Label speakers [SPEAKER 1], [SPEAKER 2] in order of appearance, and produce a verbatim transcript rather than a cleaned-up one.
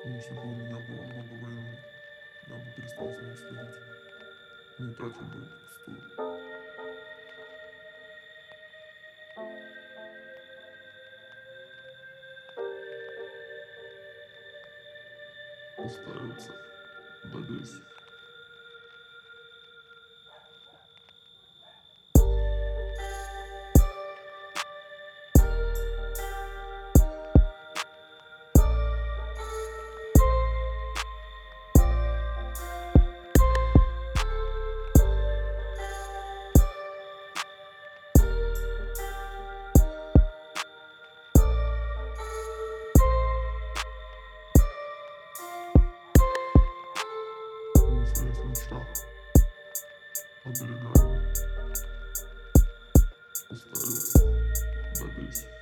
[SPEAKER 1] Если бы у меня было много времени, я бы перестал за ним следить. Не тратил бы это впустую. Остается надеюсь. Если есть мечта, оберегай ее. Остается надеюсь.